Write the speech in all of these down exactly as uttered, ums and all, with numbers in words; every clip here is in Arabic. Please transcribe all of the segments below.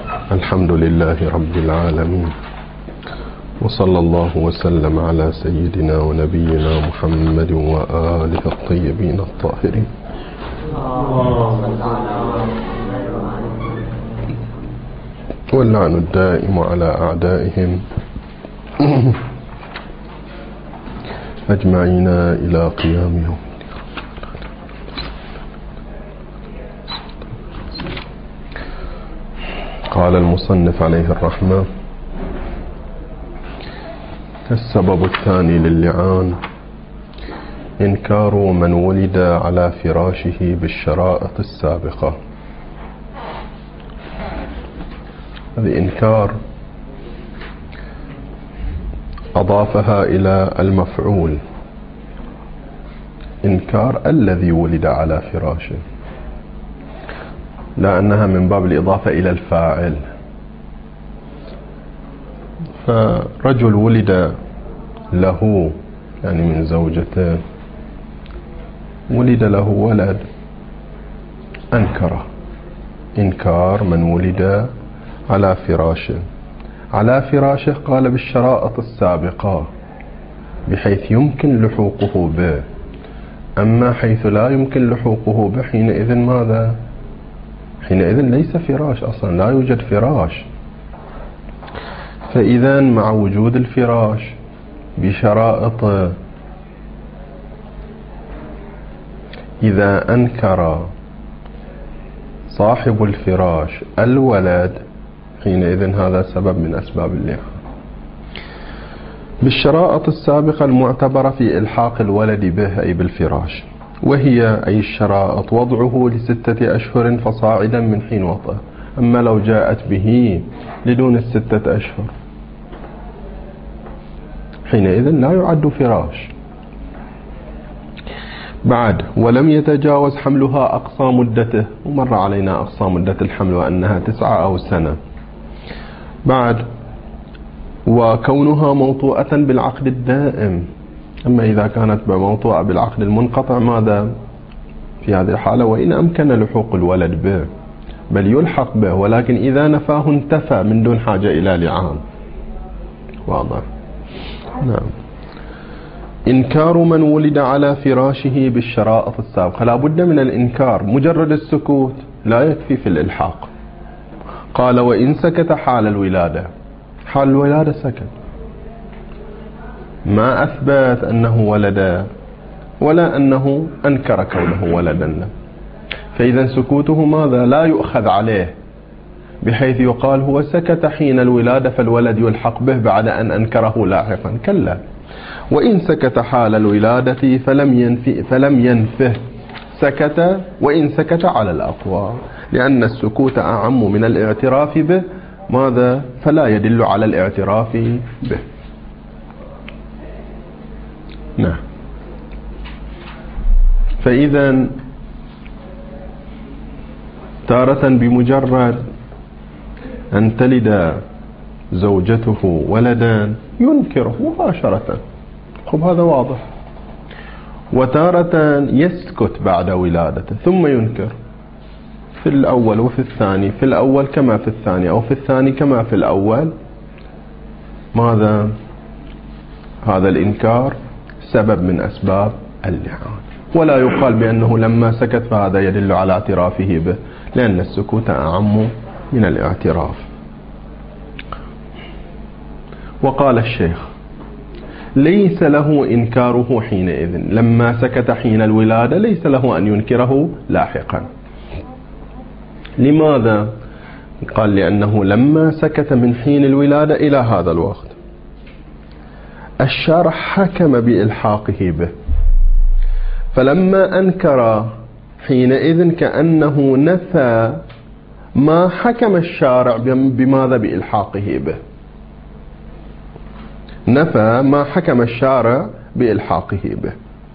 الحمد لله رب العالمين، وصلى الله وسلم على سيدنا ونبينا محمد وآله الطيبين الطاهرين. واللعن الدائم على أعدائهم أجمعين إلى قيام يوم. قال المصنف عليه الرحمة: السبب الثاني للعان إنكار من ولد على فراشه بالشرائط السابقة. هذا إنكار أضافها إلى المفعول، إنكار الذي ولد على فراشه، لأنها من باب الإضافة إلى الفاعل. فرجل ولد له، يعني من زوجته، ولد له ولد، أنكره. إنكار من ولد على فراشه. على فراشه قال بالشرائط السابقة، بحيث يمكن لحوقه به. أما حيث لا يمكن لحوقه به، حينئذ ماذا؟ حينئذ ليس فراش أصلا، لا يوجد فراش. فإذا مع وجود الفراش بشرائط، إذا أنكر صاحب الفراش الولد، حينئذ هذا سبب من أسباب اللعان. بالشرائط السابقة المعتبرة في إلحاق الولد به أي بالفراش، وهي أي الشرائط وضعه لستة أشهر فصاعدا من حين وطئه. أما لو جاءت به لدون الستة أشهر، حينئذ لا يعد فراش. بعد: ولم يتجاوز حملها أقصى مدته، ومر علينا أقصى مدة الحمل وأنها تسعة أو سنة. بعد: وكونها موطوءة بالعقد الدائم. أما إذا كانت موطوءة بالعقد المنقطع، ماذا في هذه الحالة؟ وإن أمكن لحوق الولد به، بل يلحق به، ولكن إذا نفاه انتفى من دون حاجة إلى لعان. واضح؟ نعم. إنكار من ولد على فراشه بالشرائط السابقة، لا بد من الإنكار. مجرد السكوت لا يكفي في الإلحاق. قال: وإن سكت حال الولادة. حال الولادة سكت، ما أثبت أنه ولد ولا أنه أنكر كونه ولدا له. فإذا سكوته ماذا؟ لا يؤخذ عليه، بحيث يقال هو سكت حين الولادة فالولد يلحق به بعد أن أنكره لاحقا. كلا. وإن سكت حال الولادة فلم ينفي فلم ينفه، سكت وإن سكت على الأقوى، لأن السكوت أعم من الاعتراف به. ماذا؟ فلا يدل على الاعتراف به. نعم. فإذا تارة بمجرد أن تلد زوجته ولدا ينكره مباشرة، خب هذا واضح. وتارة يسكت بعد ولادته ثم ينكر، في الأول وفي الثاني، في الأول كما في الثاني، أو في الثاني كما في الأول. ماذا؟ هذا الإنكار سبب من أسباب اللعان. ولا يقال بأنه لما سكت فهذا يدل على اعترافه به، لأن السكوت أعم من الاعتراف. وقال الشيخ: ليس له إنكاره حينئذ، لما سكت حين الولادة ليس له أن ينكره لاحقا. لماذا؟ قال: لأنه لما سكت من حين الولادة إلى هذا الوقت الشارع حكم بإلحاقه به، فلما أنكر حينئذ كأنه نفى ما حكم الشارع بماذا؟ بإلحاقه به. نفى ما حكم الشارع بإلحاقه به.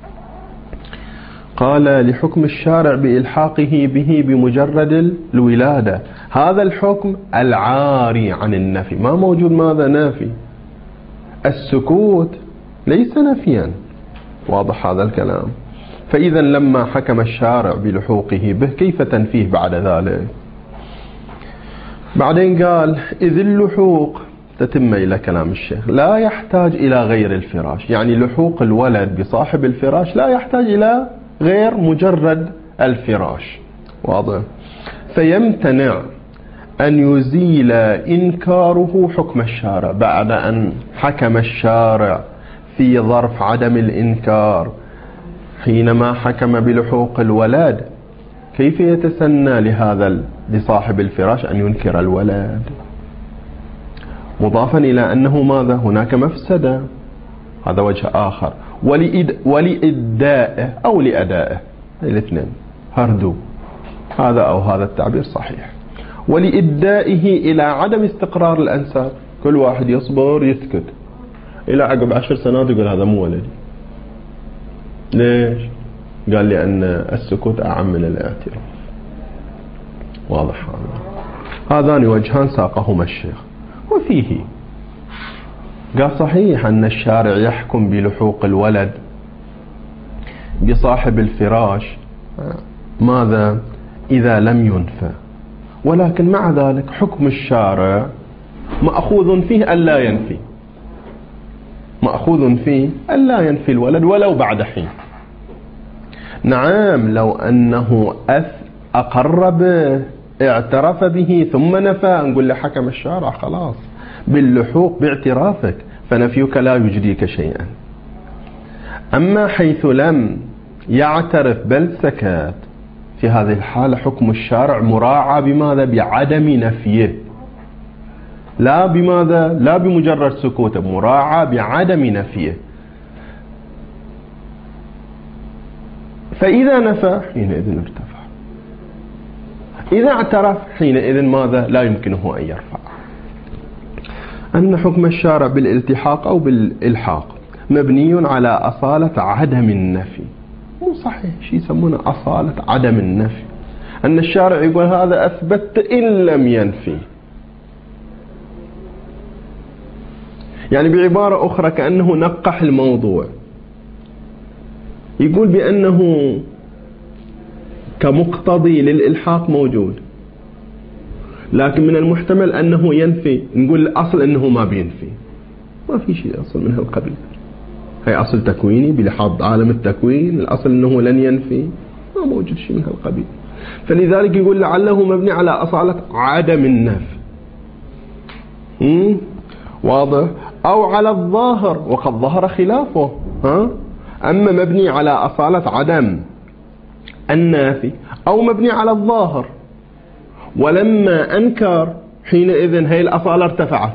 قال: لحكم الشارع بإلحاقه به بمجرد الولادة، هذا الحكم العاري عن النفي، ما موجود ماذا؟ نافي. السكوت ليس نفيا. واضح هذا الكلام؟ فإذا لما حكم الشارع بلحوقه به كيف تنفيه بعد ذلك؟ بعدين قال إذ اللحوق، تتم إلى كلام الشيخ، لا يحتاج إلى غير الفراش، يعني لحوق الولد بصاحب الفراش لا يحتاج إلى غير مجرد الفراش. واضح؟ فيمتنع أن يزيل إنكاره حكم الشارع. بعد أن حكم الشارع في ظرف عدم الإنكار حينما حكم بلحوق الولد، كيف يتسنى لهذا لصاحب الفراش أن ينكر الولد؟ مضافا إلى أنه ماذا؟ هناك مفسدة، هذا وجه آخر، ولإدائه أو لأدائه، الاثنين هردو، هذا أو هذا التعبير صحيح. ولإدائه إلى عدم استقرار الأنساب، كل واحد يصبر يسكت إلى عقب عشر سنوات يقول هذا مو ولدي. ليش؟ قال لأن السكوت أعم من الاعتراف. واضح هذا؟ هذان وجهان ساقهما الشيخ. وفيه قال صحيح أن الشارع يحكم بلحوق الولد بصاحب الفراش ماذا؟ إذا لم ينفى، ولكن مع ذلك حكم الشارع مأخوذ فيه ألا ينفي، مأخوذ فيه ألا ينفي الولد ولو بعد حين. نعم لو أنه أقر به اعترف به ثم نفى، نقول له حكم الشارع خلاص باللحوق باعترافك فنفيك لا يجديك شيئا. أما حيث لم يعترف بل سكت، في هذه الحالة حكم الشارع مراعى بماذا؟ بعدم نفيه، لا بماذا؟ لا بمجرد سكوته، مراعى بعدم نفيه. فإذا نفى حينئذ ارتفع، إذا اعترف حينئذ ماذا؟ لا يمكنه أن يرفع. أن حكم الشارع بالالتحاق أو بالإلحاق مبني على أصالة عدم النفي. مو صحيح شيء يسمونه أصالة عدم النفي، أن الشارع يقول هذا أثبت إن لم ينفي. يعني بعبارة أخرى كأنه نقح الموضوع، يقول بأنه كمقتضي للإلحاق موجود، لكن من المحتمل أنه ينفي، نقول الأصل أنه ما بينفي، ما في شيء أصل من هالقبيل، هي أصل تكويني بلحاظ عالم التكوين، الأصل أنه لن ينفي، ما موجود شيء من هالقبيل. فلذلك يقول لعله مبني على أصالة عدم النفي. واضح؟ أو على الظاهر وقد ظهر خلافه. ها؟ أما مبني على أصالة عدم النافي أو مبني على الظاهر، ولما أنكر حينئذ هي الأصالة ارتفعت،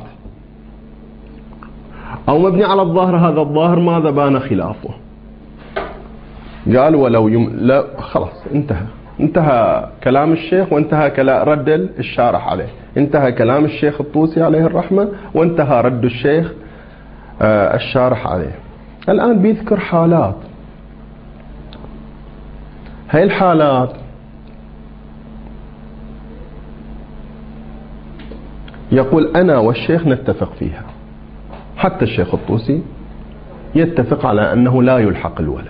أو مبني على الظاهر، هذا الظاهر ماذا؟ بان خلافه. قال ولو يم... لا خلاص انتهى، انتهى كلام الشيخ وانتهى كلام رد الشارح عليه، انتهى كلام الشيخ الطوسي عليه الرحمة وانتهى رد الشيخ آه الشارح عليه. الآن بيذكر حالات، هاي الحالات يقول أنا والشيخ نتفق فيها، حتى الشيخ الطوسي يتفق على أنه لا يلحق الولد.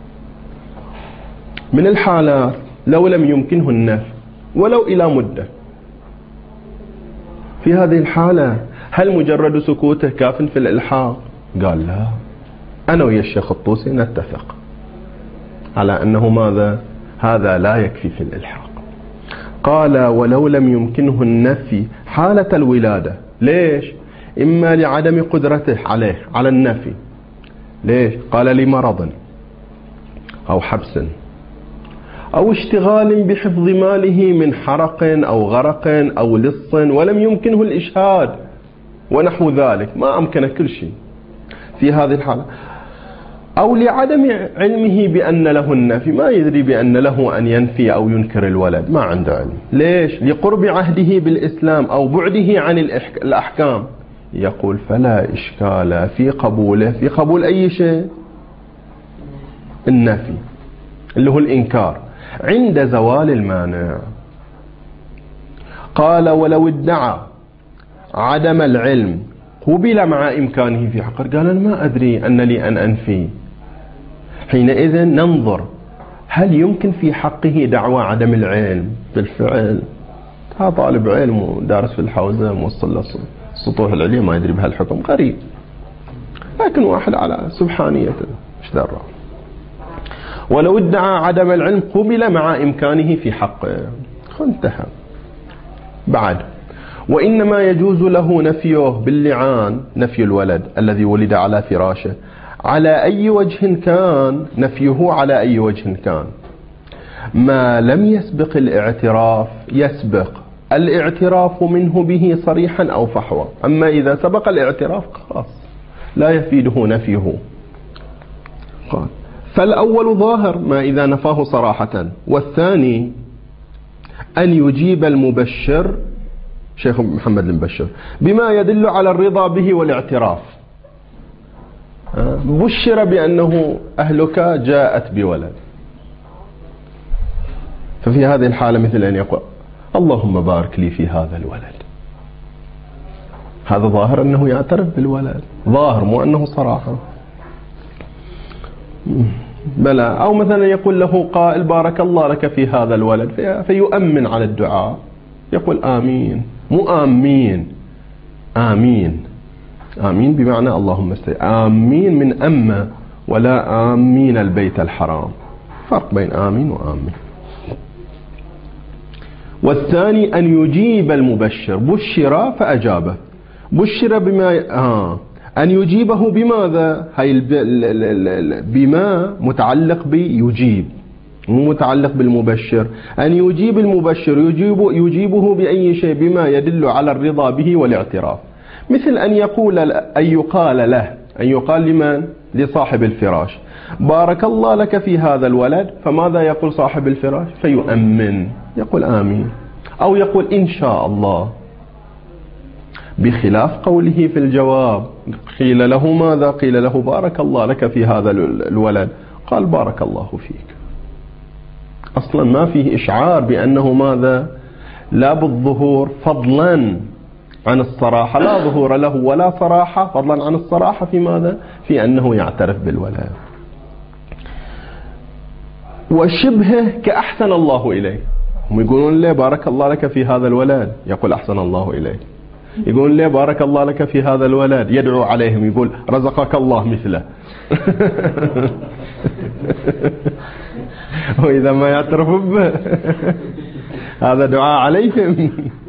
من الحالات لو لم يمكنه النفي ولو إلى مدة، في هذه الحالة هل مجرد سكوته كاف في الإلحاق؟ قال لا، أنا ويا الشيخ الطوسي نتفق على أنه ماذا؟ هذا لا يكفي في الإلحاق. قال ولو لم يمكنه النفي حالة الولادة. ليش؟ إما لعدم قدرته عليه على النفي. ليش؟ قال لمرض أو حبس أو اشتغال بحفظ ماله من حرق أو غرق أو لص ولم يمكنه الإشهاد ونحو ذلك، ما أمكن كل شيء في هذه الحالة. أو لعدم علمه بأن له النفي، ما يدري بأن له أن ينفي أو ينكر الولد، ما عنده علم. ليش؟ لقرب عهده بالإسلام أو بعده عن الأحكام. يقول فلا إشكال في قبوله، في قبول أي شيء؟ النفي اللي هو الإنكار عند زوال المانع. قال ولو ادعى عدم العلم قبل مع إمكانه في حقه. قال أنا ما أدري أن لي أن أنفي. حينئذ ننظر هل يمكن في حقه دعوى عدم العلم؟ بالفعل هذا طالب علم ودارس في الحوزة موصل للسطوح العليا ما يدري بهالحكم، غريب. لكن واحد على سبحانيته ايش درى. ولو ادعى عدم العلم قبل مع إمكانه في حقه. انتهى. بعد وإنما يجوز له نفيه باللعان، نفي الولد الذي ولد على فراشه على أي وجه كان، نفيه على أي وجه كان، ما لم يسبق الاعتراف. يسبق الاعتراف منه به صريحا أو فحوى. أما إذا سبق الاعتراف خلاص لا يفيده نفيه. قال فالأول ظاهر ما إذا نفاه صراحة، والثاني أن يجيب المبشر شيخ محمد المبشر بما يدل على الرضا به والاعتراف. بشر بأنه أهلك جاءت بولد، ففي هذه الحالة مثل أن يقول اللهم بارك لي في هذا الولد. هذا ظاهر أنه يعترف بالولد، ظاهر مو أنه صراحة. بلى. أو مثلا يقول له قائل بارك الله لك في هذا الولد، فيؤمن على الدعاء، يقول آمين، مو آمين، آمين. آمين بمعنى اللهم استجب. آمين من أما، ولا آمين البيت الحرام، فرق بين آمين وآمين. والثاني أن يجيب المبشر، بشر فأجابه، بشر بما آه أن يجيبه بماذا؟ هاي بما متعلق بيجيب، مو متعلق بالمبشر. أن يجيب المبشر يجيب يجيبه بأي شيء بما يدل على الرضا به والاعتراف. مثل أن يقول أن يقال له، أن يقال لمن؟ لصاحب الفراش بارك الله لك في هذا الولد، فماذا يقول صاحب الفراش؟ فيؤمن، يقول آمين، أو يقول إن شاء الله، بخلاف قوله في الجواب قيل له ماذا؟ قيل له بارك الله لك في هذا الولد، قال بارك الله فيك. أصلا ما فيه إشعار بأنه ماذا؟ لا بالظهور فضلا عن الصراحة، لا ظهور له ولا صراحة فضلا عن الصراحة في ماذا؟ في أنه يعترف بالولد. وشبهه كأحسن الله إليه، هم يقولون له بارك الله لك في هذا الولد، يقول أحسن الله إليه. يقول له بارك الله لك في هذا الولد، يدعو عليهم يقول رزقك الله مثله. وإذا ما يعترف به هذا دعاء عليهم.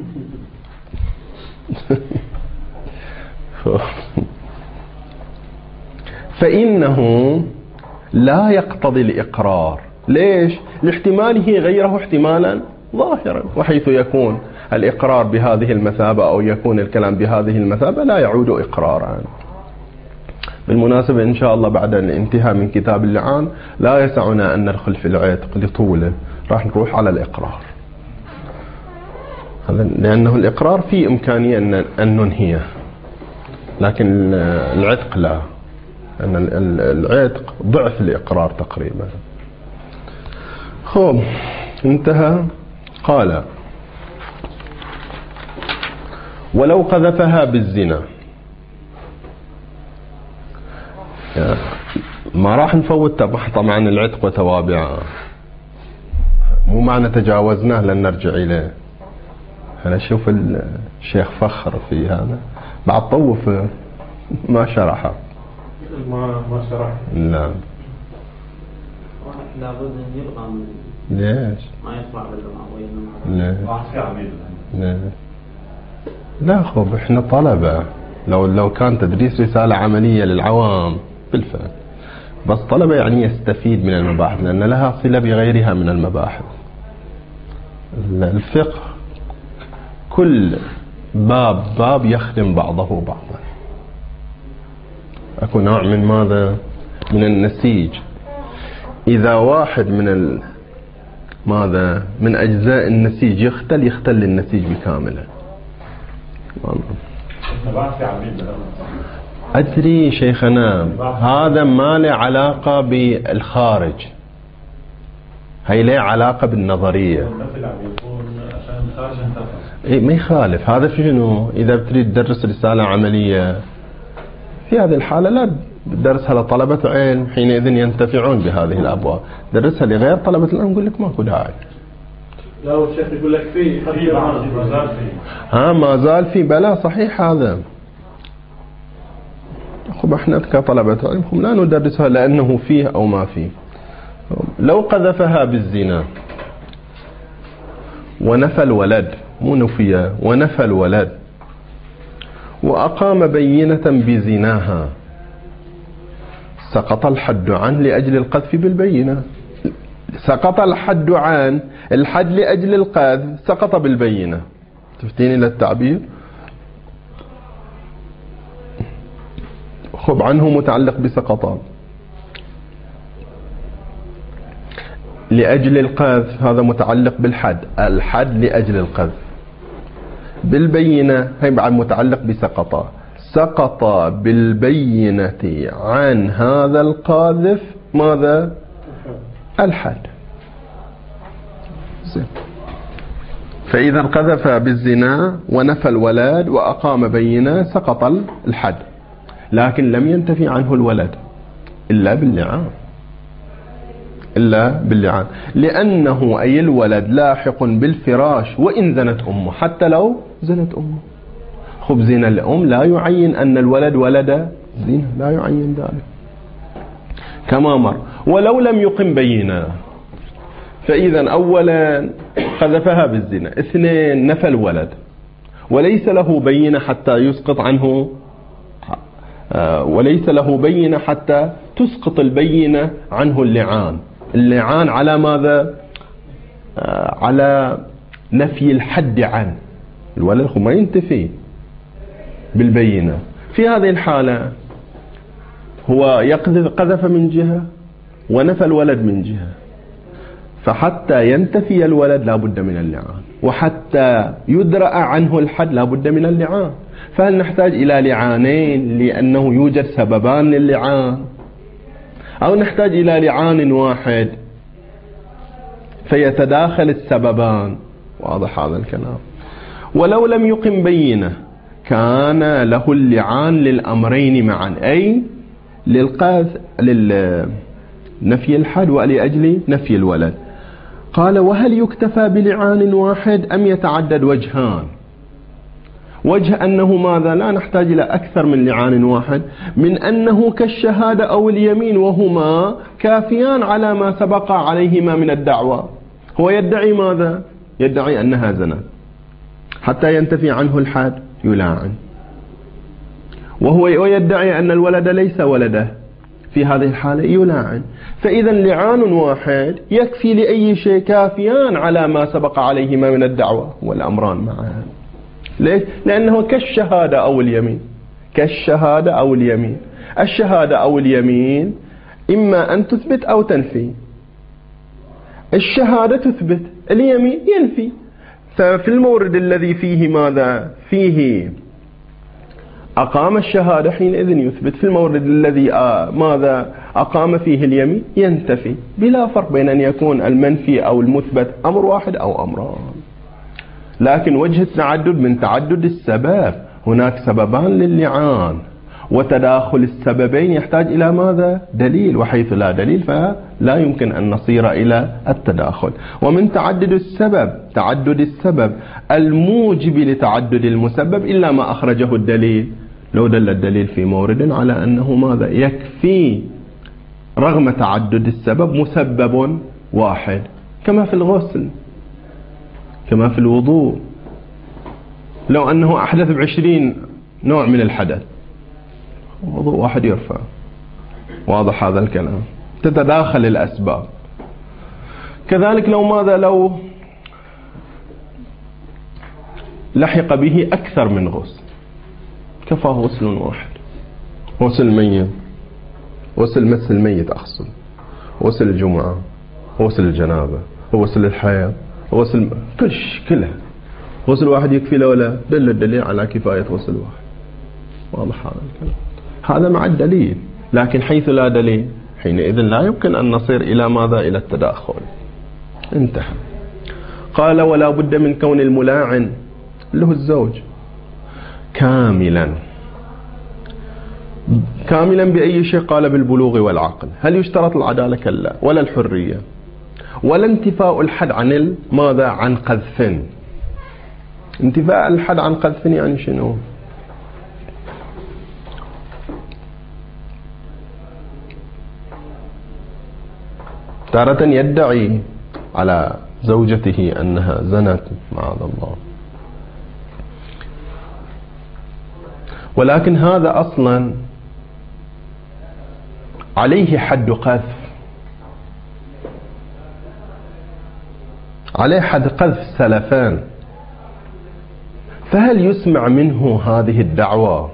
فإنه لا يقتضي الإقرار. ليش؟ لاحتماله غيره احتمالا ظاهرا، وحيث يكون الإقرار بهذه المثابة أو يكون الكلام بهذه المثابة لا يعود إقرارا. بالمناسبة إن شاء الله بعد الانتهاء من كتاب اللعان لا يسعنا أن ندخل في العتق لطوله، راح نروح على الإقرار، لأنه الإقرار فيه إمكانية أن ننهيه، لكن العتق لا، أن العتق ضعف الإقرار تقريبا. خب انتهى. قال ولو قذفها بالزنا، ما راح نفوت طبعا العتق وتوابعه، مو معنى تجاوزناه لن نرجع إليه. أنا أشوف الشيخ فخر في هذا بعد طوف ما شرحه، ما ما شرح. لا لابد أن يبقى من ليش؟ ما يسمع بالمعوية. لا لا لا خب احنا طلبة، لو لو كان تدريس رسالة عملية للعوام بالفعل، بس طلبة يعني يستفيد من المباحث لأن لها صلة بغيرها من المباحث. الفقه كل باب باب يخدم بعضه بعضا، أكو نوع من ماذا؟ من النسيج. إذا واحد من ال... ماذا؟ من أجزاء النسيج يختل، يختل النسيج بكامله. أدري شيخنا هذا ما له علاقة بالخارج، هي له علاقة بالنظرية. إيه ما يخالف هذا. في شنو؟ إذا بتريد تدرس رسالة عملية في هذه الحالة لا درسها لطلبة علم، حينئذ ينتفعون بهذه الأبواب. درسها لغير طلبة العلم نقول لك ماكو داعي. لو الشيخ يقول لك فيه في ما زال فيه. ها ما زال في بلا صحيح هذا. خب احنا كطلبة علم لا ندرسها لأنه فيه أو ما فيه. لو قذفها بالزنا ونفى الولد، مو نفي ونفى الولد، وأقام بينة بزناها، سقط الحد عنه لأجل القذف بالبينة. سقط الحد عن الحد لأجل القذف، سقط بالبينة. تفتيني للتعبير؟ خب عنه متعلق بسقطان. لأجل القذف هذا متعلق بالحد، الحد لأجل القذف. بالبينة هي بعد متعلق بسقطا، سقط بالبينة عن هذا القاذف ماذا؟ الحد. فإذا قذف بالزنا ونفى الولد وأقام بينة سقط الحد، لكن لم ينتفي عنه الولد إلا باللعان، إلا باللعان، لأنه أي الولد لاحق بالفراش وإن زنت أمه، حتى لو زنت أمه. خب زنا الأم لا يعين أن الولد ولد زنا، لا يعين ذلك كما مر. ولو لم يقم بينة، فإذا أولا قذفها بالزنا، اثنين نفى الولد وليس له بينة حتى يسقط عنه، وليس له بينة حتى تسقط البينة عنه اللعان. اللعان على ماذا؟ على نفي الحد عنه، الولد ما ينتفي بالبينة. في هذه الحالة هو يقذف قذف من جهة ونفى الولد من جهة، فحتى ينتفي الولد لا بد من اللعان، وحتى يدرأ عنه الحد لا بد من اللعان. فهل نحتاج إلى لعانين لأنه يوجد سببان للعان، أو نحتاج إلى لعان واحد فيتداخل السببان؟ واضح هذا الكلام. ولو لم يقم بينة كان له اللعان للأمرين معا، أي للقاذ للنفي الحد ولأجل نفي الولد. قال: وهل يكتفى بلعان واحد أم يتعدد وجهان؟ وجه أنه ماذا؟ لا نحتاج إلى أكثر من لعان واحد، من أنه كالشهادة أو اليمين، وهما كافيان على ما سبق عليهما من الدعوة. هو يدعي ماذا؟ يدعي أنها زنا، حتى ينتفي عنه الحد يلاعن، وهو يدعي أن الولد ليس ولده، في هذه الحالة يلاعن. فإذا لعان واحد يكفي لأي شيء، كافيان على ما سبق عليهما من الدعوة والأمران معا. ليش؟ لأنه كالشهادة أو اليمين، كالشهادة أو اليمين. الشهادة أو اليمين إما أن تثبت أو تنفي. الشهادة تثبت، اليمين ينفي. ففي المورد الذي فيه ماذا؟ فيه أقام الشهادة حينئذ يثبت، في المورد الذي ماذا؟ أقام فيه اليمين ينتفي، بلا فرق بين أن يكون المنفي أو المثبت أمر واحد أو أمران. لكن وجه التعدد من تعدد السبب، هناك سببان لللعان، وتداخل السببين يحتاج إلى ماذا؟ دليل، وحيث لا دليل فلا يمكن أن نصير إلى التداخل. ومن تعدد السبب تعدد السبب الموجب لتعدد المسبب إلا ما أخرجه الدليل. لو دل الدليل في مورد على أنه ماذا؟ يكفي رغم تعدد السبب مسبب واحد، كما في الغسل، كما في الوضوء. لو أنه أحدث بعشرين نوع من الحدث، وضوء واحد يرفع. واضح هذا الكلام؟ تتداخل الأسباب. كذلك لو ماذا؟ لو لحق به أكثر من غسل، كفاه غسل واحد، غسل الميت، غسل مس الميت أقصد، غسل الجمعة، غسل الجنابة، غسل الحيض، غسل كلش كلها، غسل واحد يكفي له ولا؟ دل الدليل على كفاية غسل واحد. واضح هذا الكلام؟ هذا مع الدليل. لكن حيث لا دليل حينئذ لا يمكن أن نصير إلى ماذا؟ إلى التداخل. انتهى. قال: ولا بد من كون الملاعن له الزوج كاملا. كاملا بأي شيء؟ قال: بالبلوغ والعقل. هل يشترط العدالة؟ كلا. ولا الحرية. ولا انتفاء الحد عن ماذا؟ عن قذف. انتفاء الحد عن قذف يعني شنو؟ تارة يدعي على زوجته أنها زنت معاذ الله، ولكن هذا أصلا عليه حد قذف، عليه حد قذف سلفان. فهل يسمع منه هذه الدعوة؟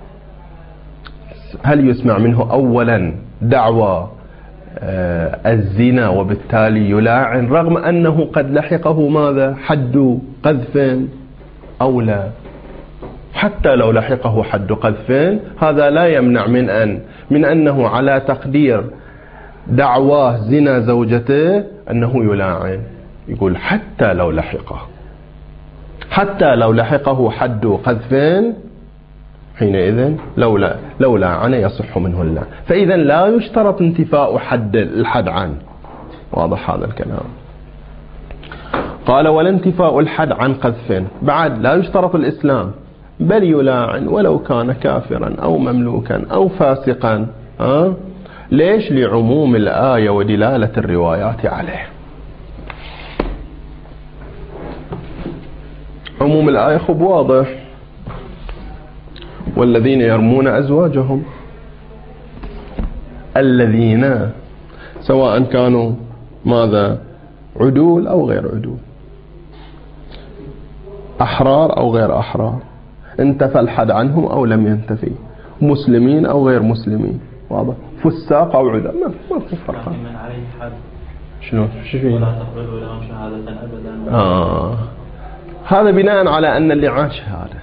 هل يسمع منه أولا دعوة الزنا وبالتالي يلاعن رغم أنه قد لحقه ماذا؟ حد قذف أو لا؟ حتى لو لحقه حد قذف هذا لا يمنع من أن من أنه على تقدير دعواه زنا زوجته أنه يلاعن. يقول حتى لو لحقه حتى لو لحقه حد قذف حينئذ لولا لولا عن يصح منه اللعن. فإذا لا يشترط انتفاء حد الحد عنه. واضح هذا الكلام؟ قال ولا انتفاء الحد عن قذف. بعد لا يشترط الإسلام، بل يلاعن ولو كان كافرا أو مملوكا أو فاسقا. أه؟ ليش؟ لعموم الآية ودلالة الروايات عليه. عموم الآية خب واضح. والذين يرمون أزواجهم، الذين سواء كانوا ماذا؟ عدول أو غير عدول، أحرار أو غير أحرار، انتفى الحد عنهم أو لم ينتفي، مسلمين أو غير مسلمين. واضح؟ فساق أو عدول، ما ما في فرق. من عليه حد شنو؟ شو ولا تقبلوا لهم شهادة أبدا. آه هذا بناء على أن اللعان شهادة.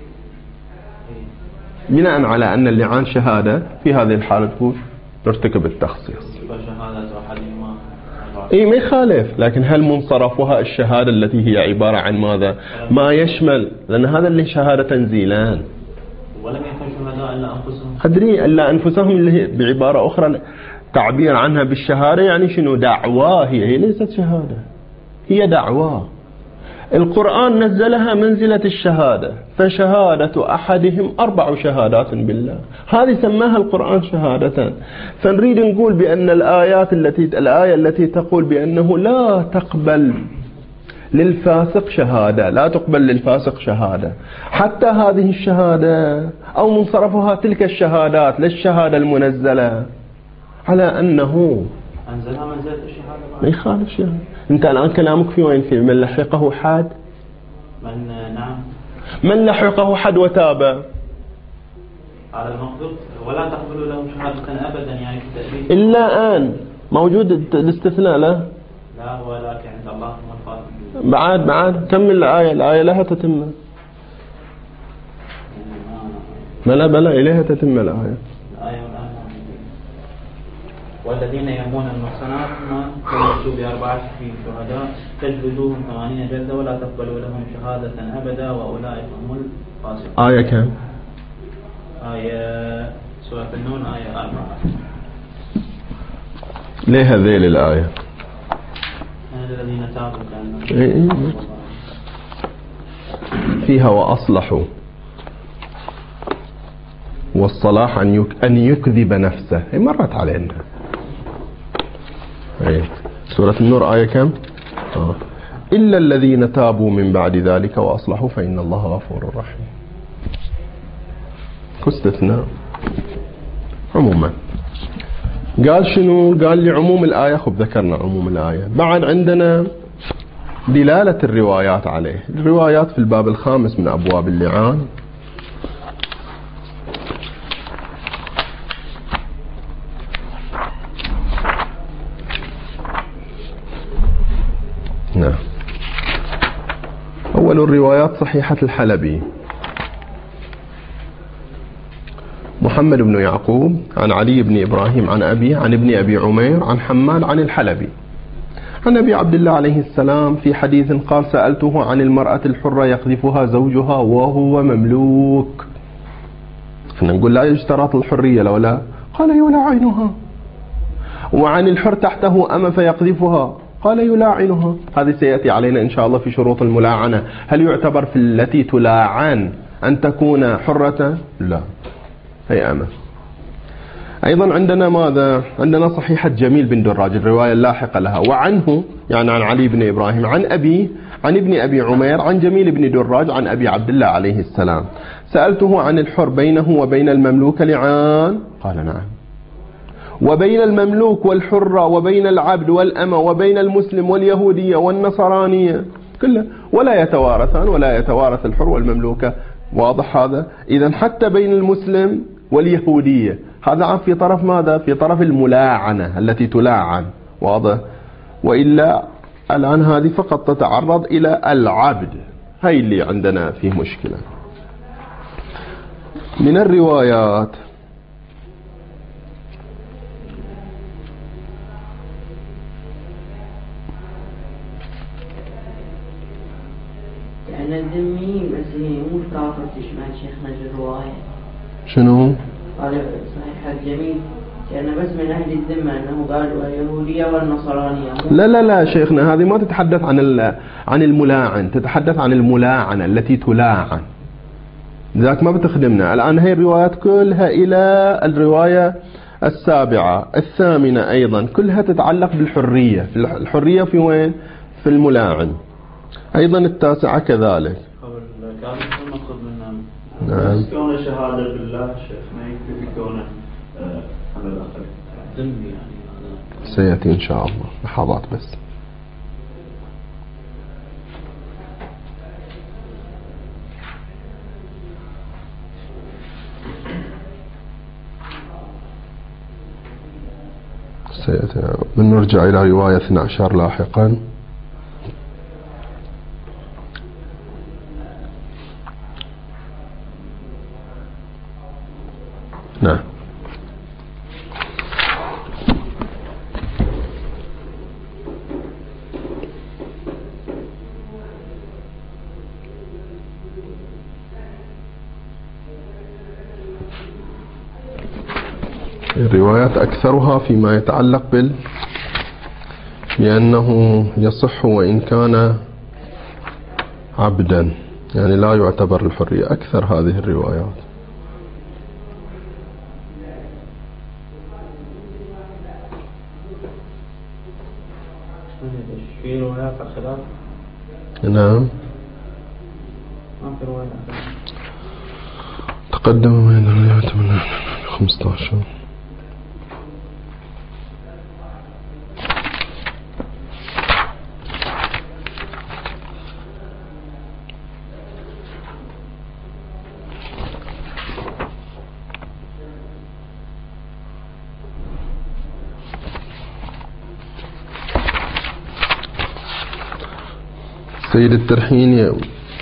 بناء على أن اللعان شهادة في هذه الحالة تقول نرتكب التخصيص. شهادة أحدهما اي ما يخالف، لكن هل منصرفها الشهادة التي هي عبارة عن ماذا؟ ما يشمل، لأن هذا اللي شهادة تنزيلان. ولم يكن شهداء إلا أنفسهم. أدري إلا أنفسهم، اللي هي بعبارة أخرى تعبير عنها بالشهادة يعني شنو؟ دعواه. هي هي ليست شهادة، هي دعواه. القرآن نزلها منزلة الشهادة، فشهادة أحدهم أربع شهادات بالله، هذه سماها القرآن شهادة. فنريد نقول بأن الآيات التي الآية التي تقول بأنه لا تقبل للفاسق شهادة، لا تقبل للفاسق شهادة، حتى هذه الشهادة أو منصرفها تلك الشهادات للشهادة المنزلة على أنه أنزلها منزلة الشهادة. ما يخالف شيء. أنت الآن كلامك في وين؟ في من لحقه حد؟ من نعم من لحقه حد وتاب على المقصود ولا تقبلوا لهم شهادة أبدا، يعني في التأبيد إلا أن موجود الاستثناء له. لا ولكن عند الله هم الفاسقون. بعد بعد كمل الآية، الآية لها تتم. بلا بلا إليها تتم الآية. الآية والآن والذين يرمون المحصنات ما يأتوا بأربعة في شهداء تجلدوهم ثمانين جلدة ولا تقبلوا لهم شهادة أبدا وأولئك هم الفاسقون. آية كم؟ آية سورة النون آية أربعة. ليه هذيل الآية؟ الذين تابوا فيها وأصلحوا، والصلاح أن أن يكذب نفسه، هي مرت علينا. أيه. سورة النور آية كم؟ آه. إلا الذين تابوا من بعد ذلك وأصلحوا فإن الله غفور رحيم. كاستثناء عموما. قال شنو؟ قال لعموم الآية. خب ذكرنا عموم الآية. بعد عندنا دلالة الروايات عليه. الروايات في الباب الخامس من أبواب اللعان. نعم. أول الروايات صحيحة الحلبي محمد بن يعقوب عن علي بن إبراهيم عن أبي عن ابن أبي عمير عن حماد عن الحلبي عن أبي عبد الله عليه السلام في حديث قال سألته عن المرأة الحرة يقذفها زوجها وهو مملوك. احنا نقول لا يشترط الحرية لولا، قال يولى عينها. وعن الحر تحته أما فيقذفها قال يلاعنها. هذه سيأتي علينا إن شاء الله في شروط الملاعنة. هل يعتبر في التي تلاعن أن تكون حرة؟ لا، هي أمة. أيضا عندنا ماذا؟ عندنا صحيحة جميل بن دراج الرواية اللاحقة لها، وعنه يعني عن علي بن إبراهيم عن أبيه عن ابن أبي عمير عن جميل بن دراج عن أبي عبد الله عليه السلام: سألته عن الحر بينه وبين المملوك لعان؟ قال نعم. وبين المملوك والحرة وبين العبد والأمة وبين المسلم واليهودية والنصرانية كلها، ولا يتوارثان ولا يتوارث الحر والمملوكة. واضح هذا؟ إذن حتى بين المسلم واليهودية هذا في طرف ماذا؟ في طرف الملاعنة التي تلاعن. واضح؟ وإلا الآن هذه فقط تتعرض إلى العبد، هاي اللي عندنا فيه مشكلة. من الروايات يعني الذمي بس مو الكافر تشمل شيخنا الرواية. شنو؟ قال صحيح الجميل لأنه بس من أهل الذمة أنه قال واليهودية والنصرانية. لا لا لا شيخنا، هذه ما تتحدث عن عن الملاعن، تتحدث عن الملاعنة التي تلاعن، ذاك ما بتخدمنا. الآن هي الروايات كلها إلى الرواية السابعة الثامنة أيضا كلها تتعلق بالحرية. الحرية في وين؟ في الملاعن. أيضا التاسعة كذلك. نعم. كون شهادة بالله شيخنا يكفي كونه على الأقل ذنب يعني. سيأتي إن شاء الله لحظات بس. سيأتي. بنرجع إلى رواية اثني عشر لاحقا. نعم. الروايات أكثرها فيما يتعلق بال بأنه يصح وإن كان عبدا، يعني لا يعتبر الحرية، أكثر هذه الروايات. في روايات خلاف؟ نعم. ما في روايات. تقدم من الروايات من خمسة عشر. سيد الترحيني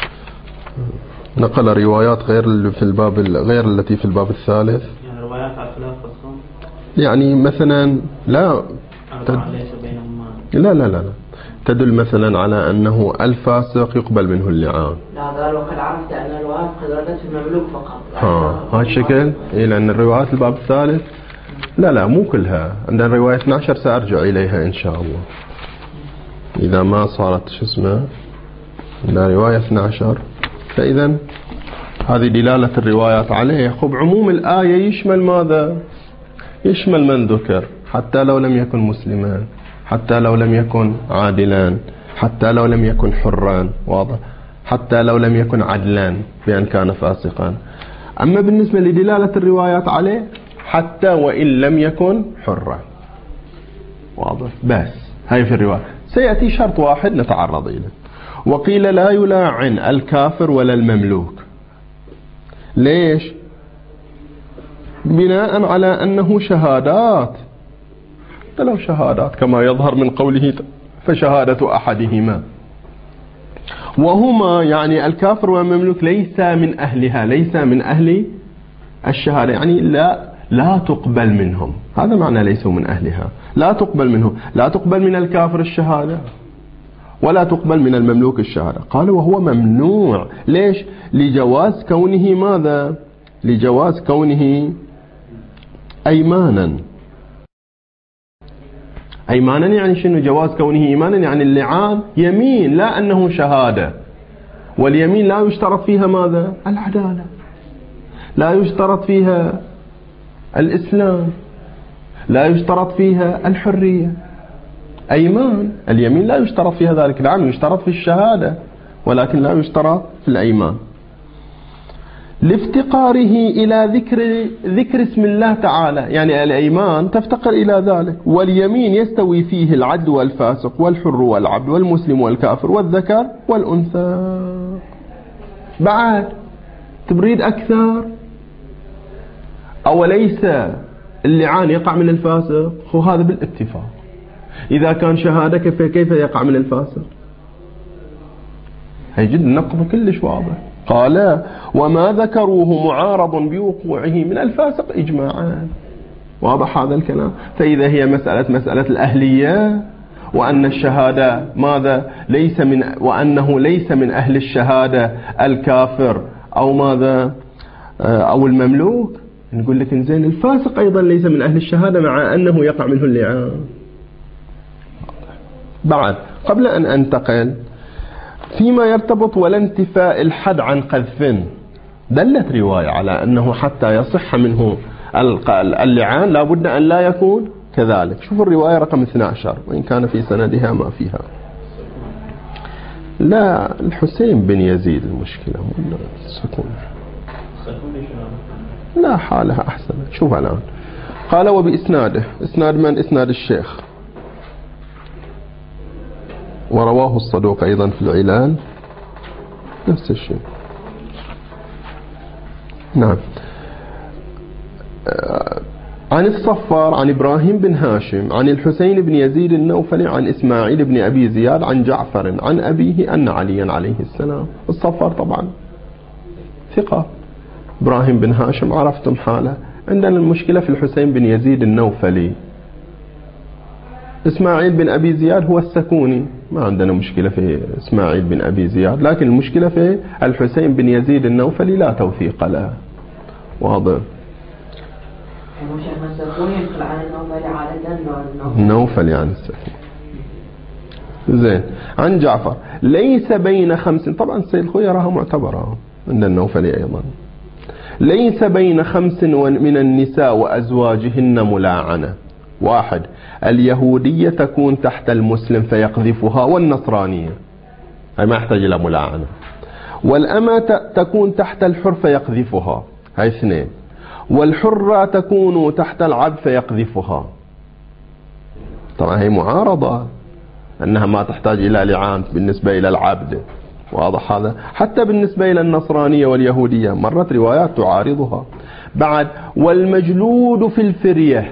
نقل روايات غير اللي في الباب غير التي في الباب الثالث. يعني روايات على خلاف الصوم. يعني مثلا لا تد... لا لا لا لا تدل مثلا على أنه الفاسق يقبل منه اللعان. لا قال وقد عرفت أن الروايات قد ردت في المملوك فقط. ها هذا الشكل. إيه لأن الروايات الباب الثالث لا لا مو كلها. عندنا الرواية اثني عشر سأرجع إليها إن شاء الله إذا ما صارت شو اسمه لا رواية اثني عشر. فإذا هذه دلالة الروايات عليه. خب عموم الآية يشمل ماذا؟ يشمل من ذكر حتى لو لم يكن مسلما، حتى لو لم يكن عادلا، حتى لو لم يكن حرا. واضح؟ حتى لو لم يكن عدلا بأن كان فاسقا. أما بالنسبة لدلالة الروايات عليه حتى وإن لم يكن حرا. واضح؟ بس هاي في الرواية. سيأتي شرط واحد نتعرض إليه. وقيل لا يلاعن الكافر ولا المملوك. ليش؟ بناء على أنه شهادات، حتى لو شهادات كما يظهر من قوله فشهادة أحدهما، وهما يعني الكافر والمملوك ليس من أهلها، ليس من أهل الشهادة، يعني لا لا تقبل منهم. هذا معنى ليسوا من أهلها، لا تقبل منهم. لا تقبل من الكافر الشهادة ولا تقبل من المملوك الشهادة. قال وهو ممنوع. ليش؟ لجواز كونه ماذا؟ لجواز كونه أيمانا. أيمانا يعني شنو؟ جواز كونه إيمانا يعني اللعان يمين لا أنه شهادة، واليمين لا يشترط فيها ماذا؟ العدالة، لا يشترط فيها الإسلام، لا يشترط فيها الحرية. أيمان اليمين لا يشترط فيها ذلك، نعم يشترط في الشهادة ولكن لا يشترط في الأيمان، لافتقاره إلى ذكر ذكر اسم الله تعالى. يعني الأيمان تفتقر إلى ذلك، واليمين يستوي فيه العدل والفاسق والحر والعبد والمسلم والكافر والذكر والأنثى. بعد تبريد أكثر، أوليس اللعان يقع من الفاسق؟ هو هذا بالاتفاق. إذا كان شهادة كيف كيف يقع من الفاسق؟ هي جد النقض كلش واضح. قال وما ذكروه معارض بوقوعه من الفاسق إجماعا. واضح هذا الكلام. فإذا هي مسألة مسألة الأهلية، وأن الشهادة ماذا ليس من وأنه ليس من أهل الشهادة الكافر أو ماذا أو المملوك، نقول لك إنزين الفاسق أيضا ليس من أهل الشهادة مع أنه يقع منه اللعان. بعد قبل أن أنتقل فيما يرتبط ولا انتفاء الحد عن قذف، دلت رواية على أنه حتى يصح منه اللعان لابد أن لا يكون كذلك. شوف الرواية رقم اثني عشر وإن كان في سندها ما فيها. لا الحسين بن يزيد المشكلة ولا السكون؟ لا حالها أحسن. شوف الآن قال وبإسناده، إسناد من؟ إسناد الشيخ، ورواه الصدوق أيضا في العلال نفس الشيء. نعم. عن الصفار عن إبراهيم بن هاشم عن الحسين بن يزيد النوفلي عن إسماعيل بن أبي زياد عن جعفر عن أبيه أن عليا عليه السلام. الصفار طبعا ثقة، إبراهيم بن هاشم عرفتم حاله. عندنا المشكلة في الحسين بن يزيد النوفلي. إسماعيل بن أبي زياد هو السكوني، ما عندنا مشكلة في إسماعيل بن أبي زياد، لكن المشكلة في الحسين بن يزيد النوفلي لا توثيق له. واضح. النوفلي عن السكون. زين. عن جعفر ليس بين خمس، طبعا السيد الخوي يراها معتبرة عند النوفلي أيضا، ليس بين خمس من النساء وأزواجهن ملاعنة. واحد اليهودية تكون تحت المسلم فيقذفها، والنصرانية هي ما يحتاج إلى ملاعنة، والأمة تكون تحت الحر فيقذفها، هاي اثنين، والحرة تكون تحت العبد فيقذفها. طبعا هي معارضة أنها ما تحتاج إلى لعان بالنسبة إلى العبد. واضح هذا. حتى بالنسبة إلى النصرانية واليهودية مرت روايات تعارضها. بعد والمجلود في الفرية،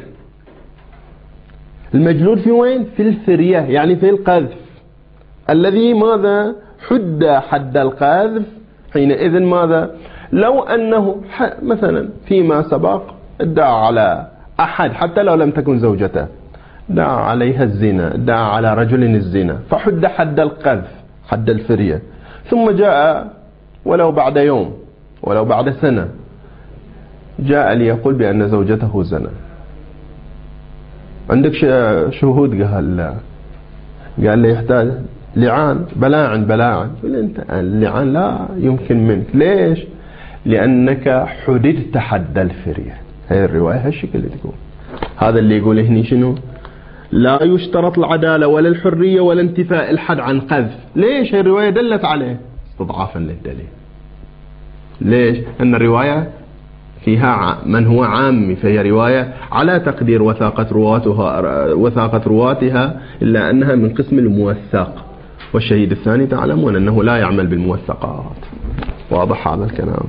المجلود في وين؟ في الفرية يعني في القذف، الذي ماذا حد حد القذف حينئذ ماذا لو أنه مثلا فيما سبق ادعى على أحد حتى لو لم تكن زوجته، دعا عليها الزنا، دعا على رجل الزنا، فحد حد القذف حد الفرية، ثم جاء ولو بعد يوم ولو بعد سنة جاء ليقول بأن زوجته زنا، عندك شهود؟ قال لا. قال لي يحتاج لعان، بلاعن بلاعن. قال انت اللعان لا يمكن منك. ليش؟ لأنك حددت حد الفرية. هذه الرواية هالشكل اللي تقول. هذا اللي يقول هني شنو؟ لا يشترط العدالة ولا الحرية ولا انتفاء الحد عن قذف. ليش؟ هذه الرواية دلت عليه استضعافا للدليل. ليش؟ أن الرواية فيها من هو عامي، فهي رواية على تقدير وثاقة رواتها وثاقة رواتها، إلا أنها من قسم الموثق، والشهيد الثاني تعلمون أنه لا يعمل بالموثقات. واضح هذا الكلام.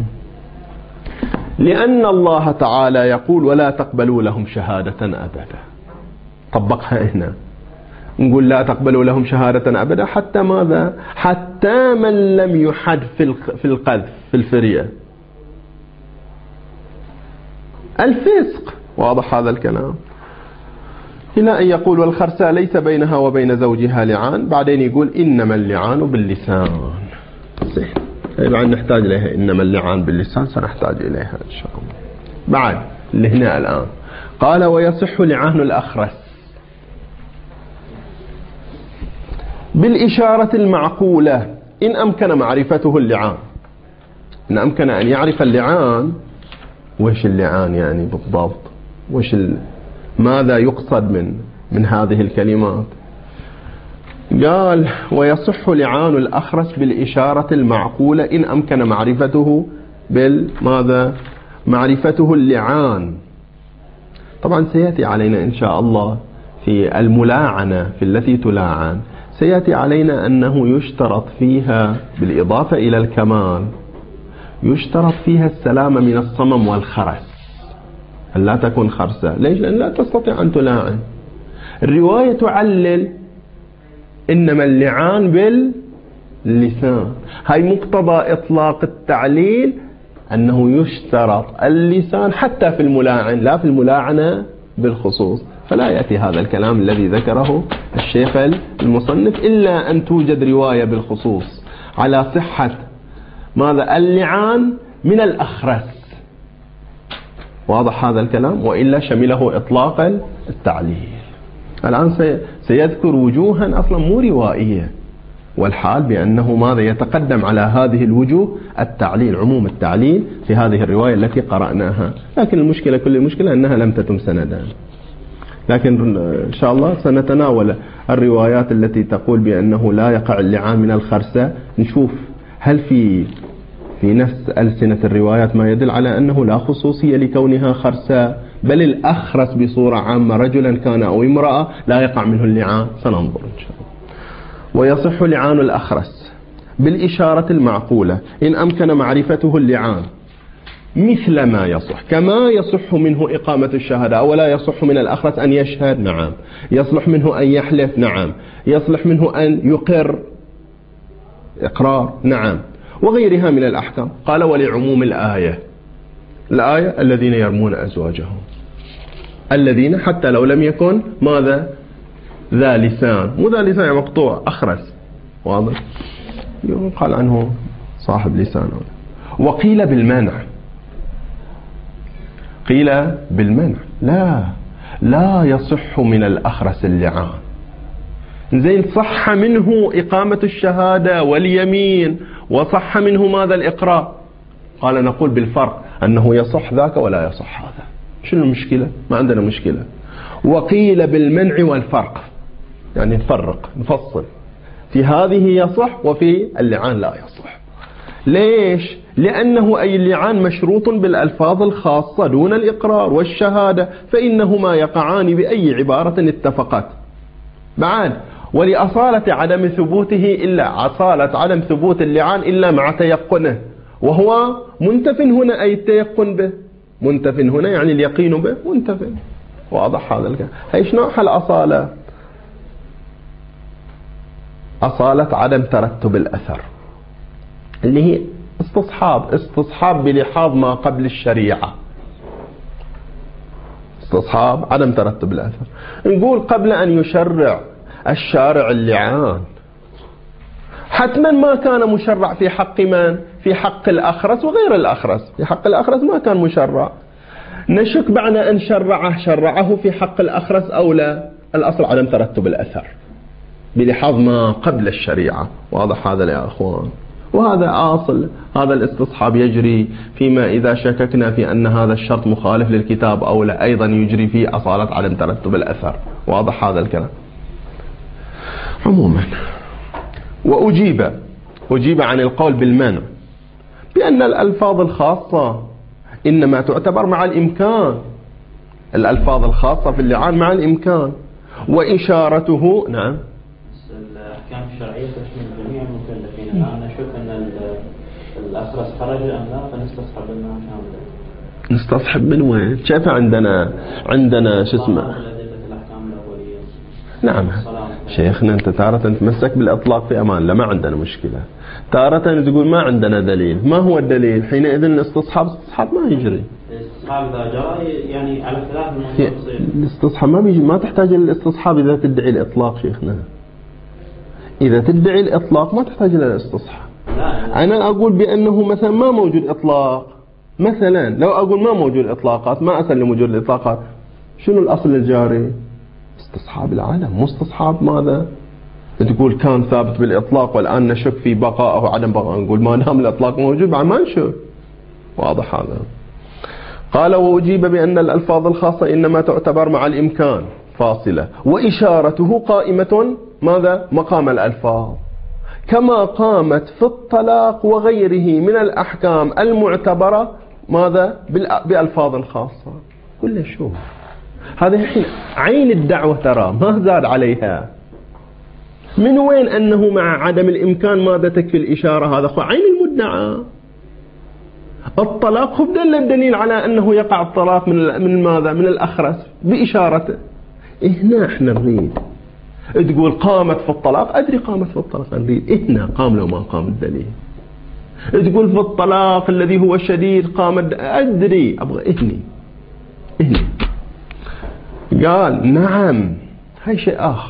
لأن الله تعالى يقول ولا تقبلوا لهم شهادة أبدا. طبقها هنا، نقول لا تقبلوا لهم شهادة أبدا حتى ماذا؟ حتى من لم يحد في القذف في الفرية، الفسق. واضح هذا الكلام. إلى أن يقول والخرساء ليس بينها وبين زوجها لعان، بعدين يقول إنما اللعان باللسان. زين، يبقى نحتاج إليها. إنما اللعان باللسان سنحتاج إليها إن شاء الله. بعد اللي هنا الآن قال ويصح لعان الأخرس. بالإشارة المعقولة إن أمكن معرفته اللعان. إن أمكن أن يعرف اللعان، وش اللعان يعني بالضبط، وش ال... ماذا يقصد من من هذه الكلمات. قال ويصح لعان الأخرس بالإشارة المعقولة إن أمكن معرفته بالماذا معرفته اللعان. طبعا سيأتي علينا إن شاء الله في الملاعنة في التي تلاعن، سيأتي علينا أنه يشترط فيها بالإضافة إلى الكمال يشترط فيها السلامة من الصمم والخرس، أن لا تكون خرسة. ليش؟ لأن لا تستطيع أن تلاعن. الرواية تعلل إنما اللعان باللسان. هاي مقتضى إطلاق التعليل أنه يشترط اللسان حتى في الملاعن، لا في الملاعنة بالخصوص. فلا يأتي هذا الكلام الذي ذكره الشيخ المصنف إلا أن توجد رواية بالخصوص على صحة ماذا اللعان من الأخرس. واضح هذا الكلام؟ وإلا شمله إطلاق التعليل. الآن سيذكر وجوها أصلا مو روائية، والحال بأنه ماذا يتقدم على هذه الوجوه التعليل، عموم التعليل في هذه الرواية التي قرأناها. لكن المشكلة كل المشكلة أنها لم تتم سندا. لكن إن شاء الله سنتناول الروايات التي تقول بأنه لا يقع اللعان من الخرسة، نشوف هل في في نفس ألسنة الروايات ما يدل على أنه لا خصوصية لكونها خرسة، بل الأخرس بصورة عامة رجلا كان أو امرأة لا يقع منه اللعان. سننظر إن شاء الله. ويصح لعان الأخرس بالإشارة المعقولة إن أمكن معرفته اللعان مثل ما يصح، كما يصح منه إقامة الشهادة. أولا يصح من الأخرس أن يشهد، نعم. يصلح منه أن يحلف، نعم. يصلح منه أن يقر، إقرار، نعم. وغيرها من الأحكام. قال ولعموم الآية، الآية الذين يرمون أزواجهم، الذين حتى لو لم يكن ماذا ذا لسان، مو ذا لسان مقطوع أخرس، واضح، قال عنه صاحب لسان. وقيل بالمنع، قيل بالمنع لا لا يصح من الأخرس اللعان. زين صح منه إقامة الشهادة واليمين، وصح منه ماذا الإقرار. قال نقول بالفرق أنه يصح ذاك ولا يصح هذا. شنو المشكلة؟ ما عندنا مشكلة. وقيل بالمنع والفرق، يعني نفرق نفصل، في هذه يصح وفي اللعان لا يصح. ليش؟ لأنه أي اللعان مشروط بالألفاظ الخاصة دون الإقرار والشهادة، فإنهما يقعان بأي عبارة اتفقت. بعد ولأصالة عدم ثبوته إلا أصالة عدم ثبوت اللعان إلا مع تيقنه، وهو منتف هنا، أي التيقن به منتف هنا يعني اليقين به منتف. واضح هذا الكلام؟ ايش نوع الأصالة؟ أصالة عدم ترتب الأثر، اللي هي استصحاب استصحاب بلحاظ ما قبل الشريعة. استصحاب عدم ترتب الأثر. نقول قبل أن يشرع الشارع اللعان حتما ما كان مشرع في حق من؟ في حق الأخرس وغير الأخرس. في حق الأخرس ما كان مشرع. نشك بعد أن شرعه شرعه في حق الأخرس أو لا؟ الأصل عدم ترتب الأثر بلحاظ ما قبل الشريعة. واضح هذا يا أخوان؟ وهذا أصل هذا الاستصحاب يجري فيما إذا شككنا في أن هذا الشرط مخالف للكتاب أو لا، أيضا يجري فيه أصالة عدم ترتب الأثر. واضح هذا الكلام؟ عموما وأجيب أجيب عن القول بالمنع بأن الألفاظ الخاصة إنما تعتبر مع الإمكان، الألفاظ الخاصة في اللعان مع الإمكان، وإشارته نعم. الأحكام الشرعية تشمل جميع المكلفين. الآن نشوف أن الأخرس خرج أم لا، فنستصحب منه كاملة. نستصحب من وين؟ شايف عندنا عندنا شو اسمه؟ نعم شيخنا، أنت تارة تتمسك بالإطلاق في أمان، لا ما عندنا مشكلة. تارة تقول ما عندنا دليل. ما هو الدليل؟ حينئذ الاستصحاب استصحاب ما يجري. الاستصحاب إذا جرى يعني على خلاف المنصوص. الاستصحاب ما بيجي، ما تحتاج للاستصحاب إذا تدعي الإطلاق شيخنا. إذا تدعي الإطلاق ما تحتاج إلى الاستصحاب. أنا أقول بأنه مثلا ما موجود إطلاق، مثلا لو أقول ما موجود إطلاقات، ما أسلم وجود الإطلاقات، شنو الأصل الجاري؟ استصحاب العالم، مو استصحاب ماذا؟ تقول كان ثابت بالإطلاق والآن نشك في بقاء أو عدم بقاء، نقول ما دام الإطلاق موجود بعد ما نشك. واضح هذا. قال وأجيب بأن الألفاظ الخاصة إنما تعتبر مع الإمكان فاصلة، وإشارته قائمة ماذا؟ مقام الألفاظ، كما قامت في الطلاق وغيره من الأحكام المعتبرة ماذا؟ بألفاظ خاصة. كل شو هذا الحين عين الدعوة ترى ما زاد عليها. من وين أنه مع عدم الإمكان ماذا تكفي الإشارة؟ هذا عين المدعى. الطلاق خب دل الدليل على أنه يقع الطلاق من من ماذا؟ من الأخرس بإشارته. هنا احنا نريد تقول قامت في الطلاق، أدري قامت في الطلاق، نريد هنا قام لو ما قام الدليل. تقول في الطلاق الذي هو شديد قام، أدري أبغى إهني إهني. قال نعم هاي شيء آخر.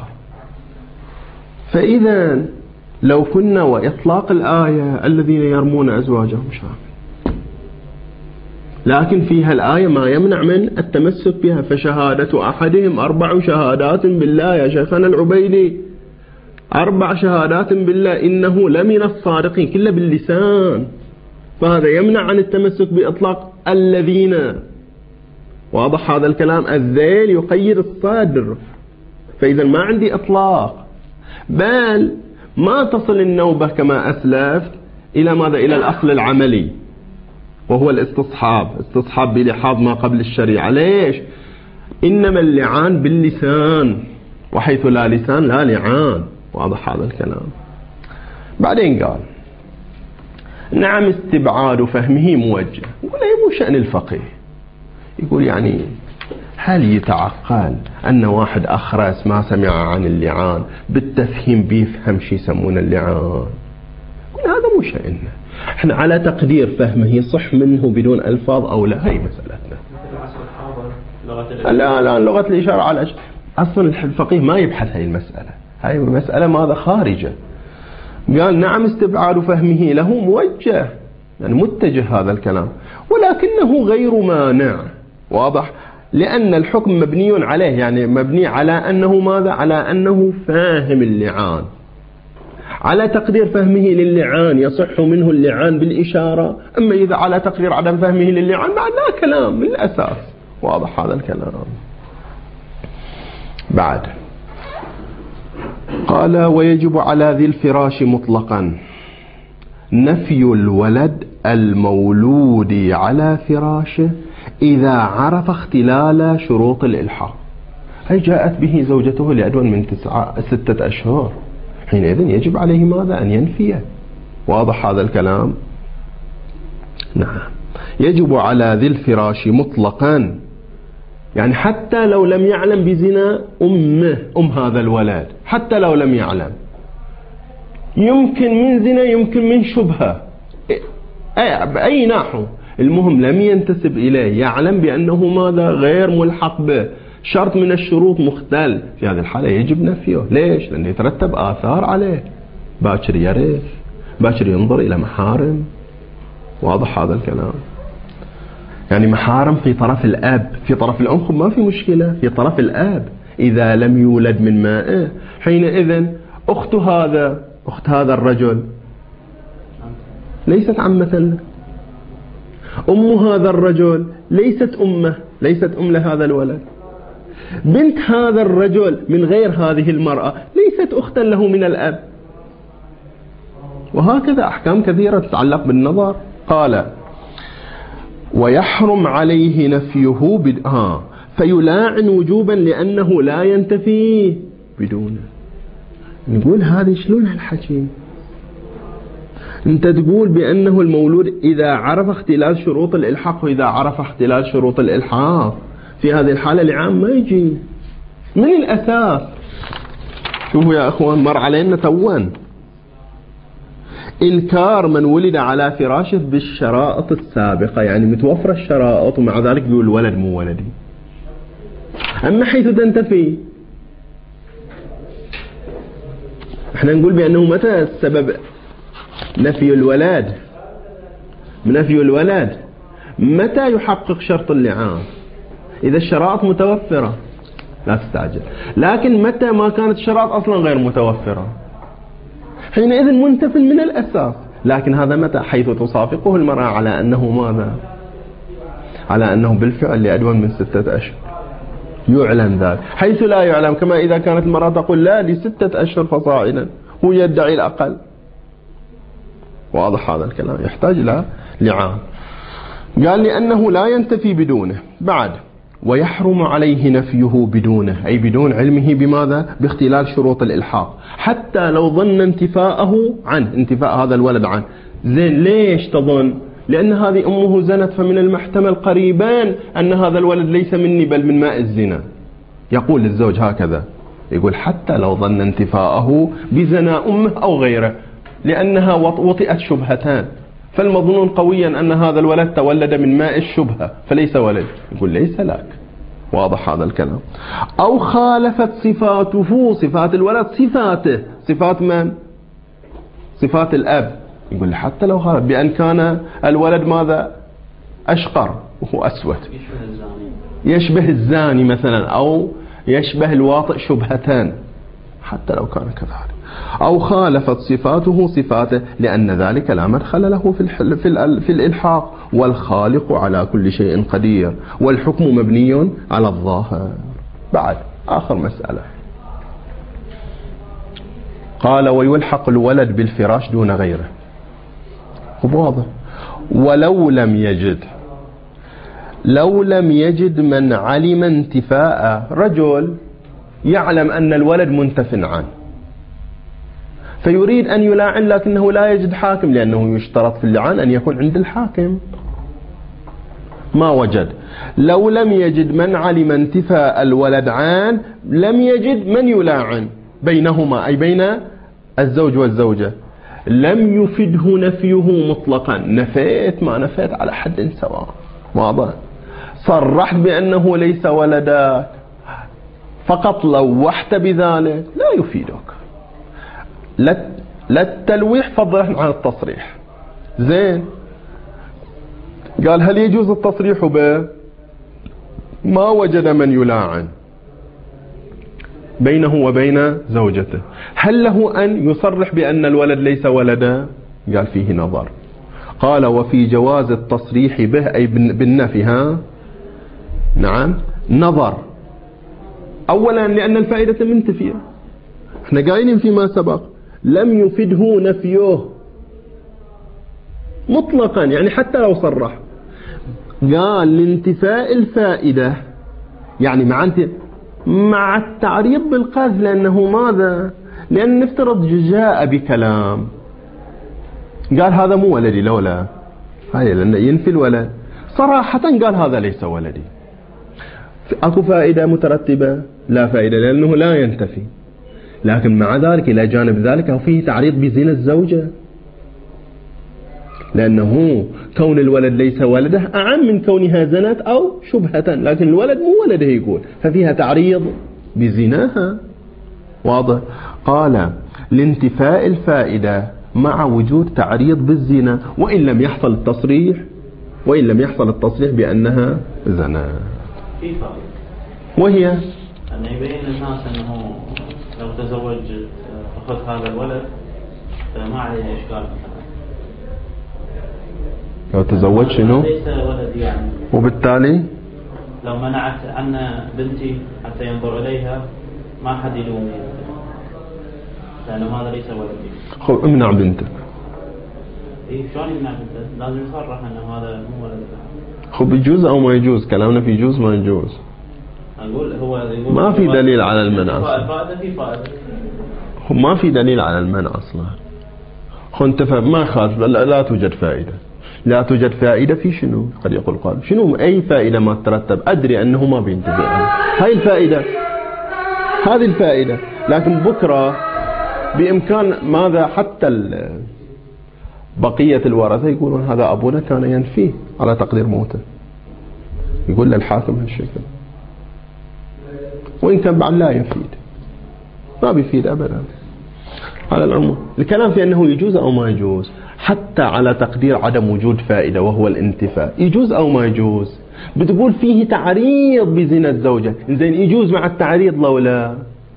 فإذا لو كنا وإطلاق الآية الذين يرمون أزواجهم شامل، لكن فيها الآية ما يمنع من التمسك بها، فشهادة أحدهم أربع شهادات بالله يا شيخنا العبيدي، أربع شهادات بالله إنه لمن الصادقين، كله باللسان، فهذا يمنع عن التمسك بإطلاق الذين. واضح هذا الكلام؟ الذيل يقيد الصدر، فإذا ما عندي إطلاق، بل ما تصل النوبة كما أسلفت إلى ماذا؟ إلى الأصل العملي وهو الاستصحاب، استصحاب بلحاظ ما قبل الشريعة. ليش؟ إنما اللعان باللسان، وحيث لا لسان لا لعان. واضح هذا الكلام؟ بعدين قال نعم استبعاد فهمه موجه، ولا مو شأن الفقيه. يقول يعني هل يتعقل أن واحد أخرس ما سمع عن اللعان بالتفهيم بيفهم شي يسمون اللعان؟ هذا مو شأننا، احنا على تقدير فهمه يصح منه بدون ألفاظ أو لا، هي مسألتنا. لا لا لغة الإشارة على أشياء. أصلا الفقيه ما يبحث هاي المسألة، هاي مسألة ماذا؟ خارجة. قال نعم استبعاد فهمه له موجه، يعني متجه هذا الكلام، ولكنه غير مانع. واضح؟ لأن الحكم مبني عليه، يعني مبني على أنه ماذا؟ على أنه فاهم اللعان، على تقدير فهمه للعان يصح منه اللعان بالإشارة. أما إذا على تقدير عدم فهمه للعان بعد لا كلام من الأساس. واضح هذا الكلام؟ بعد قال ويجب على ذي الفراش مطلقا نفي الولد المولود على فراشه إذا عرف اختلال شروط الإلحاق. هي جاءت به زوجته لأدون من تسعة ستة أشهر، حينئذ يجب عليه ماذا؟ أن ينفيه. واضح هذا الكلام؟ نعم يجب على ذي الفراش مطلقا، يعني حتى لو لم يعلم بزنا أمه، أم هذا الولد، حتى لو لم يعلم، يمكن من زنا يمكن من شبهة بأي نحو، المهم لم ينتسب إليه، يعلم بأنه ماذا؟ غير ملحق به، شرط من الشروط مختل، في هذه الحالة يجب نفيه. ليش؟ لأنه يترتب آثار عليه، باكر يرث، باكر ينظر إلى محارم. واضح هذا الكلام؟ يعني محارم في طرف الأب، في طرف الأم ما في مشكلة، في طرف الأب إذا لم يولد من مائه، حينئذ أخت هذا أخت هذا الرجل ليست عمة له، أم هذا الرجل ليست أمه، ليست أم لهذا الولد، بنت هذا الرجل من غير هذه المرأة ليست أختا له من الأب، وهكذا أحكام كثيرة تتعلق بالنظر. قال ويحرم عليه نفيه بد... ها فيلاعن وجوبا لأنه لا ينتفي بدونه. نقول هذا شلون هالحكي؟ انت تقول بأنه المولود إذا عرف اختلال شروط الإلحاق، وإذا عرف اختلال شروط الإلحاق في هذه الحالة لعام ما يجي من الأساس. شوفوا يا أخوان، مر علينا توان إنكار من ولد على فراشه بالشرائط السابقة، يعني متوفرة الشرائط ومع ذلك يقول ولد مو ولدي. أما حيث تنتفي، احنا نقول بأنه متى السبب نفي الولد؟ نفي الولد متى يحقق شرط اللعان؟ إذا الشرائط متوفرة. لا تستعجل. لكن متى ما كانت الشرائط أصلا غير متوفرة حينئذ منتف من الأساس. لكن هذا متى؟ حيث تصافقه المرأة على أنه ماذا؟ على أنه بالفعل لأدون من ستة أشهر يعلن ذلك. حيث لا يعلم، كما إذا كانت المرأة تقول لا لستة أشهر فصاعدا، هو يدعي الأقل. واضح هذا الكلام؟ يحتاج إلى لعان. قال لأنه لا ينتفي بدونه. بعد ويحرم عليه نفيه بدونه، أي بدون علمه بماذا؟ باختلال شروط الإلحاق، حتى لو ظن انتفاءه عنه، انتفاء هذا الولد عنه. زين ليش تظن؟ لأن هذه أمه زنت، فمن المحتمل قريبا أن هذا الولد ليس مني بل من ماء الزنا. يقول للزوج هكذا، يقول حتى لو ظن انتفاءه بزنا أمه أو غيره، لأنها وطئت شبهتان، فالمظنون قويا أن هذا الولد تولد من ماء الشبهة فليس ولد. يقول ليس لك. واضح هذا الكلام؟ أو خالفت صفاته، صفات الولد صفاته، صفات من؟ صفات الأب. يقول حتى لو خالف، بأن كان الولد ماذا؟ أشقر وهو أسود، يشبه الزاني مثلا، أو يشبه الواطئ شبهتان، حتى لو كان كذلك. أو خالفت صفاته صفاته، لأن ذلك لا مدخل له في الحل في, في الإلحاق، والخالق على كل شيء قدير، والحكم مبني على الظاهر. بعد آخر مسألة قال ويلحق الولد بالفراش دون غيره. واضح. ولو لم يجد، لو لم يجد من علم انتفاء، رجل يعلم أن الولد منتف عنه فيريد أن يلاعن، لكنه لا يجد حاكم، لأنه يشترط في اللعان أن يكون عند الحاكم. ما وجد. لو لم يجد من علم انتفاء الولد عنه، لم يجد من يلاعن بينهما، أي بين الزوج والزوجة. لم يفده نفيه مطلقا، نفيت ما نفيت على حد سواء. واضح. صرحت بأنه ليس ولدا، فقط لوحت بذلك، لا يفيدك. لا التلويح فضلا عن التصريح. زين. قال هل يجوز التصريح به؟ ما وجد من يلاعن بينه وبين زوجته، هل له أن يصرح بأن الولد ليس ولدا؟ قال فيه نظر. قال وفي جواز التصريح به، أي بالنفي، ها نعم نظر. أولا لأن الفائدة منتفية، احنا قايلين فيما سبق لم يفده نفيه مطلقا، يعني حتى لو صرح. قال لانتفاء الفائدة، يعني مع انت مع التعريض بالقذف، لأنه ماذا؟ لأن نفترض جاء بكلام قال هذا مو ولدي، لولا هاي لأنه ينفي الولد صراحة، قال هذا ليس ولدي. أكو فائدة مترتبة؟ لا فائدة، لأنه لا ينتفي. لكن مع ذلك إلى جانب ذلك فيه تعريض بزنا الزوجة، لأنه كون الولد ليس ولده أعم من كونها زنت أو شبهة، لكن الولد مو ولده يقول، ففيها تعريض بزناها. واضح. قال لانتفاء الفائدة مع وجود تعريض بالزنا، وإن لم يحصل التصريح، وإن لم يحصل التصريح بأنها زنا. في فائدة، وهي أن يبين للناس أنه لو تزوج أخذ هذا الولد فما عليه إشكال مثلا. لو تزوج شنو؟ ليس ولدي يعني، وبالتالي لو منعت عن بنتي حتى ينظر إليها ما حد يلومني، لأنه هذا ليس ولدي. خب امنع بنتك. إيه شلون يمنع بنتك؟ لازم يصرح أنه هذا مو ولدي. خب يجوز أو ما يجوز؟ كلامنا في يجوز ما يجوز. أقول هو يقول ما في دليل على المنع أصلا. فائدة في فائدة. ما في دليل على المنع أصلا. خو انت ما خالف، لا, لا توجد فائدة. لا توجد فائدة في شنو؟ قد يقول قال شنو أي فائدة ما ترتب؟ أدري أنه ما بينتفع. هاي الفائدة، هذه الفائدة. لكن بكرة بإمكان ماذا؟ حتى بقية الورثة يقولون هذا أبونا كان ينفيه على تقدير موته، يقول للحاكم هالشكل، وإن كان بعد لا يفيد، ما بيفيد أبدا. على العموم الكلام في أنه يجوز أو ما يجوز، حتى على تقدير عدم وجود فائدة وهو الانتفاء، يجوز أو ما يجوز. بتقول فيه تعريض بزنا الزوجة. زين يجوز مع التعريض لو لا؟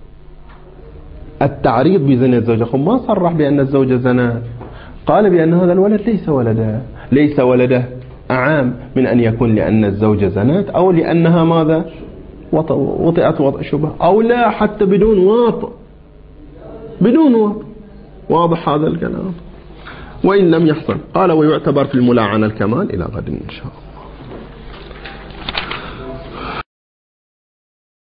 التعريض بزنا الزوجة خب ما صرح بأن الزوجة زنات، قال بأن هذا الولد ليس ولده، ليس ولده أعام من أن يكون لأن الزوجة زنات أو لأنها ماذا وطئت وطئ شبه، أو لا حتى بدون واطئ، بدون واطئ. واضح هذا الكلام؟ وإن لم يحصل قال ويعتبر في الملاعنة الكمال. إلى غد إن شاء الله.